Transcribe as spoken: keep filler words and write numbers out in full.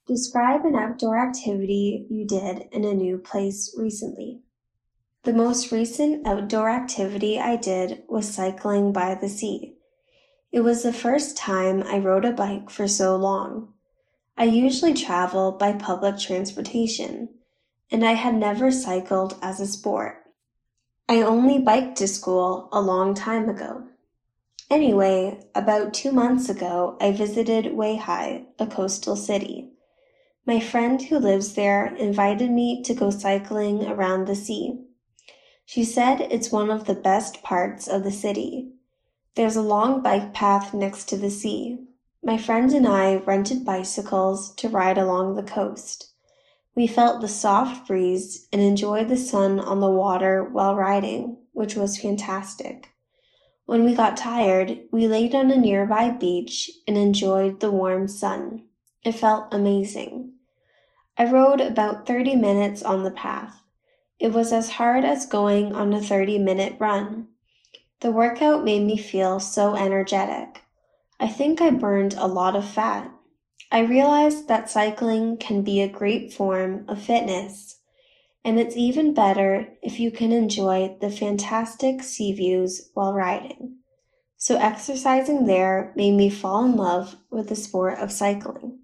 Describe an outdoor activity you did in a new place recently. The most recent outdoor activity I did was cycling by the sea. It was the first time I rode a bike for so long. I usually travel by public transportation, and I had never cycled as a sport. I only biked to school a long time ago. Anyway, about two months ago, I visited Weihai, a coastal city. My friend who lives there invited me to go cycling around the sea. She said it's one of the best parts of the city. There's a long bike path next to the sea. My friend and I rented bicycles to ride along the coast. We felt the soft breeze and enjoyed the sun on the water while riding, which was fantastic. When we got tired, we laid on a nearby beach and enjoyed the warm sun. It felt amazing. I rode about thirty minutes on the path. It was as hard as going on a thirty-minute run. The workout made me feel so energetic. I think I burned a lot of fat. I realized that cycling can be a great form of fitness, and it's even better if you can enjoy the fantastic sea views while riding. So exercising there made me fall in love with the sport of cycling.